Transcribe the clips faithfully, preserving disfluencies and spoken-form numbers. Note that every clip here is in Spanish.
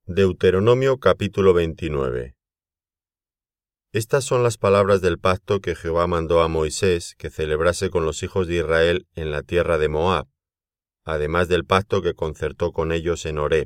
Deuteronomio capítulo veintinueve. Estas son las palabras del pacto que Jehová mandó a Moisés que celebrase con los hijos de Israel en la tierra de Moab, además del pacto que concertó con ellos en Horeb.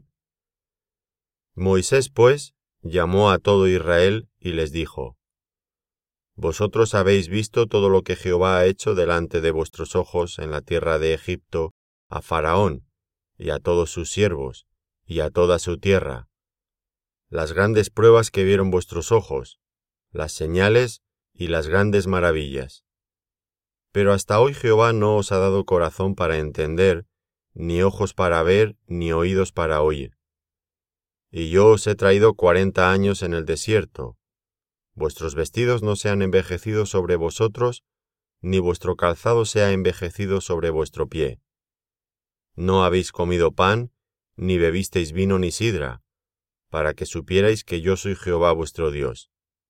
Moisés, pues, llamó a todo Israel y les dijo: Vosotros habéis visto todo lo que Jehová ha hecho delante de vuestros ojos en la tierra de Egipto a Faraón y a todos sus siervos y a toda su tierra, las grandes pruebas que vieron vuestros ojos, las señales y las grandes maravillas. Pero hasta hoy Jehová no os ha dado corazón para entender, ni ojos para ver, ni oídos para oír. Y yo os he traído cuarenta años en el desierto. Vuestros vestidos no se han envejecido sobre vosotros, ni vuestro calzado se ha envejecido sobre vuestro pie. No habéis comido pan, ni bebisteis vino ni sidra, para que supierais que yo soy Jehová vuestro Dios.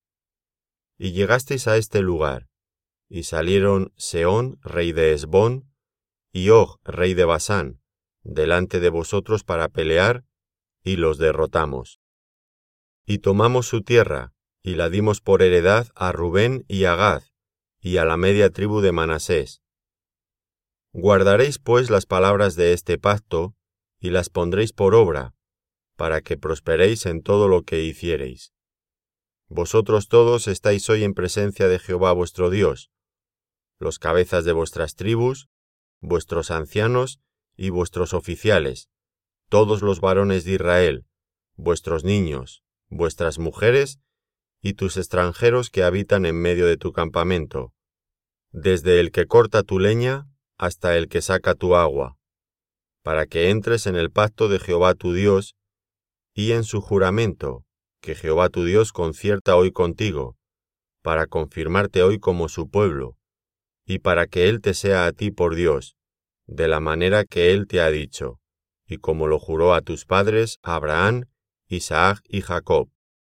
Y llegasteis a este lugar, y salieron Sehón, rey de Hesbón, y Og, rey de Basán, delante de vosotros para pelear, y los derrotamos. Y tomamos su tierra, y la dimos por heredad a Rubén y a Gad, y a la media tribu de Manasés. Guardaréis pues las palabras de este pacto, y las pondréis por obra, para que prosperéis en todo lo que hiciereis. Vosotros todos estáis hoy en presencia de Jehová vuestro Dios, los cabezas de vuestras tribus, vuestros ancianos y vuestros oficiales, todos los varones de Israel, vuestros niños, vuestras mujeres y tus extranjeros que habitan en medio de tu campamento, desde el que corta tu leña hasta el que saca tu agua, para que entres en el pacto de Jehová tu Dios y en su juramento, que Jehová tu Dios concierta hoy contigo, para confirmarte hoy como su pueblo, y para que Él te sea a ti por Dios, de la manera que Él te ha dicho, y como lo juró a tus padres Abraham, Isaac y Jacob.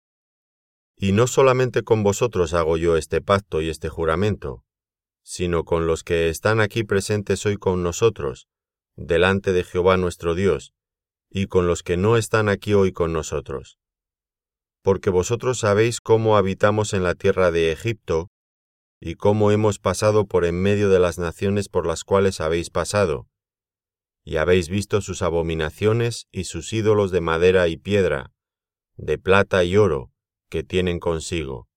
Y no solamente con vosotros hago yo este pacto y este juramento, sino con los que están aquí presentes hoy con nosotros, delante de Jehová nuestro Dios, y con los que no están aquí hoy con nosotros. Porque vosotros sabéis cómo habitamos en la tierra de Egipto, y cómo hemos pasado por en medio de las naciones por las cuales habéis pasado, y habéis visto sus abominaciones y sus ídolos de madera y piedra, de plata y oro, que tienen consigo.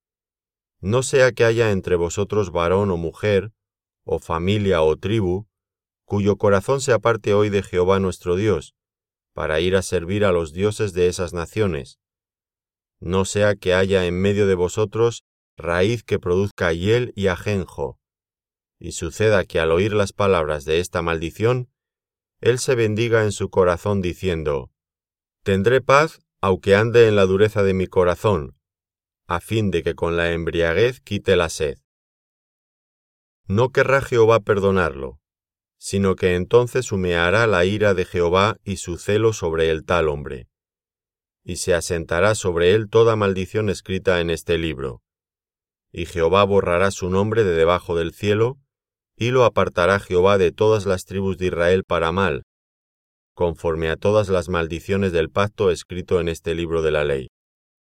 No sea que haya entre vosotros varón o mujer, o familia o tribu, cuyo corazón se aparte hoy de Jehová nuestro Dios, para ir a servir a los dioses de esas naciones. No sea que haya en medio de vosotros raíz que produzca hiel y ajenjo, y suceda que al oír las palabras de esta maldición, él se bendiga en su corazón diciendo: Tendré paz aunque ande en la dureza de mi corazón, a fin de que con la embriaguez quite la sed. No querrá Jehová perdonarlo, sino que entonces humeará la ira de Jehová y su celo sobre el tal hombre. Y se asentará sobre él toda maldición escrita en este libro. Y Jehová borrará su nombre de debajo del cielo, y lo apartará Jehová de todas las tribus de Israel para mal, conforme a todas las maldiciones del pacto escrito en este libro de la ley.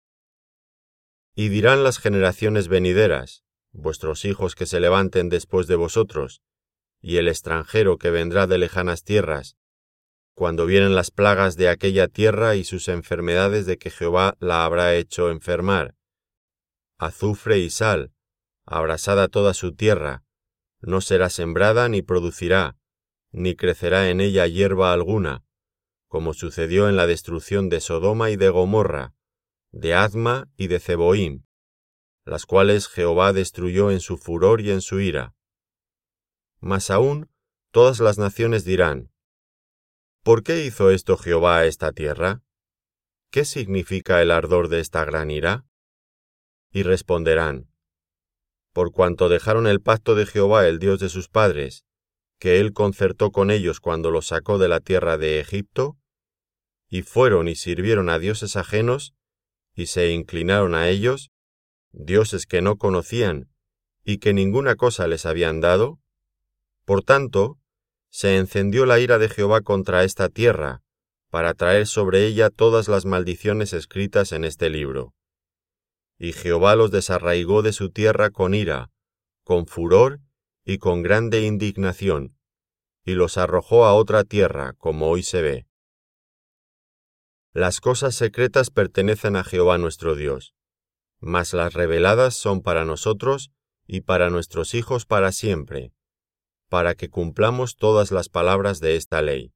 Y dirán las generaciones venideras, vuestros hijos que se levanten después de vosotros, y el extranjero que vendrá de lejanas tierras, cuando vienen las plagas de aquella tierra y sus enfermedades de que Jehová la habrá hecho enfermar, azufre y sal, abrasada toda su tierra, no será sembrada ni producirá, ni crecerá en ella hierba alguna, como sucedió en la destrucción de Sodoma y de Gomorra, de Adma y de Zeboim, las cuales Jehová destruyó en su furor y en su ira. Mas aún todas las naciones dirán: ¿Por qué hizo esto Jehová a esta tierra? ¿Qué significa el ardor de esta gran ira? Y responderán: Por cuanto dejaron el pacto de Jehová el Dios de sus padres, que él concertó con ellos cuando los sacó de la tierra de Egipto, y fueron y sirvieron a dioses ajenos, y se inclinaron a ellos, dioses que no conocían, y que ninguna cosa les habían dado. Por tanto, se encendió la ira de Jehová contra esta tierra, para traer sobre ella todas las maldiciones escritas en este libro. Y Jehová los desarraigó de su tierra con ira, con furor y con grande indignación, y los arrojó a otra tierra, como hoy se ve. Las cosas secretas pertenecen a Jehová nuestro Dios, mas las reveladas son para nosotros y para nuestros hijos para siempre, para que cumplamos todas las palabras de esta ley.